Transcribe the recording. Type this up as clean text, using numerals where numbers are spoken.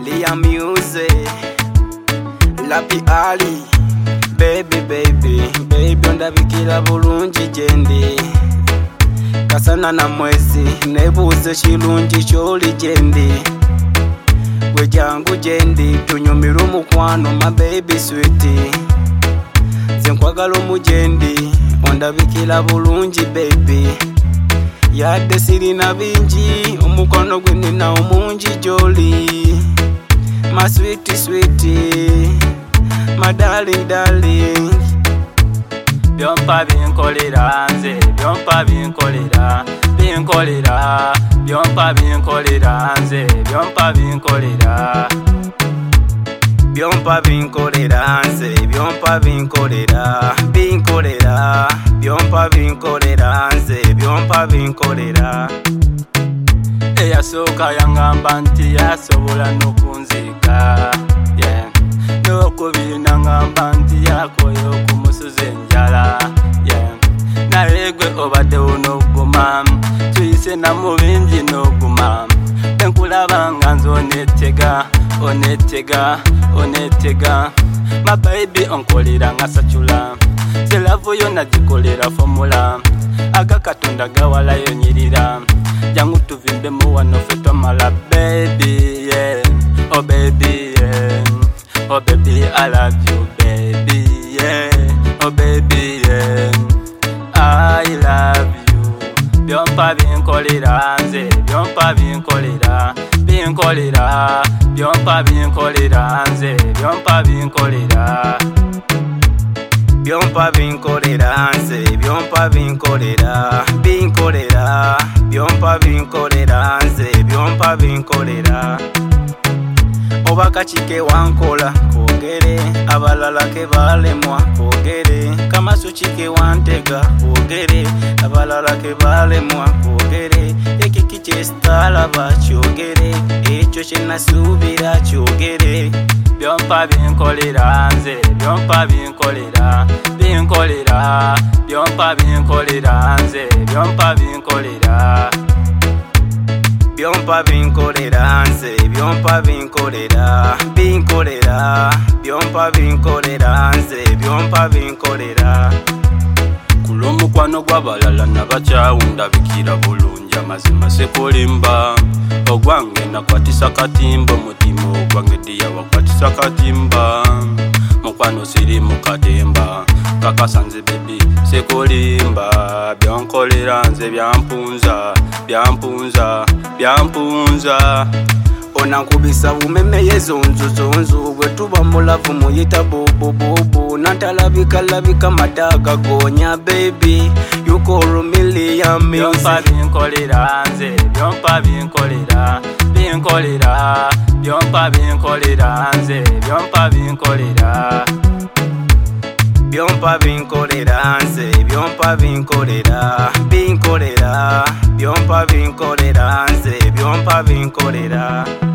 Liam Music, Lapi Ali. Baby ondabikira bulungi gyendi kasana na mwezi nebuuze kirungi kyoli gyendi gwe jangu gyendi tunyumira omukwano my baby sweet nze nkwagala omugyendi ondabikira bulungi baby yadde sirina bingi omukono gwe nina omungi gyoli my sweet my darling byompa binkolera nze byompa binkolera byompa binkolera nze byompa binkolera byompa binkolera nze byompa binkolera byompa binkolera nze byompa binkolera eyasooka yangamba nti yasobola n'okunzika n'okubiri nangamba nti yakoye okumusuza enjala naye gwe obaddewo n'oguma tuyise namu bingi n'oguma enkulaba nga nze oneetega my baby onkolera nga sacula selavu yo nagikolera fomula aga katonda gawalayo nyirira jangu tuvimbemu wano ffe twamala baby oh baby oh baby I love you baby oh baby I love you byompa binkolera nze byompa binkolera byompa binkolera nze byompa binkolera byompa binkolera nze byompa binkolera byompa binkolera nze byompa binkolera oba kakike wankola kwogere abalala ke balemwa kwogere kamaso kike wantega kwogere abalala ke balemwa kwogere ekiki kyesitalaba kyogere ekyo kyenasuubira kyogere byompa binkolera nze byompa binkolera byompa binkolera nze byompa binkolera byompa binkolera nze byompa binkolera byompa binkolera nze byompa binkolera kulw'omukwano gw'abalala nabakyawundabikira bulungi amazima sekolimba ogwange nakwatisa katimba omutima ogwange diya wakwatisa katimba mukwano siri mukatemba kakasa nze bebi sekolimba byonkolera nze byampunza onankubisa bumemeye zonzu bwe tuba mulavu muyita bobo natalabika madaga gonya baby you call me Liam Music byompa binkolera nze byompa binkolera byompa binkolera nze byompa binkolera byompa binkolera nze byompa binkolera byompa binkolera nze byompa binkolera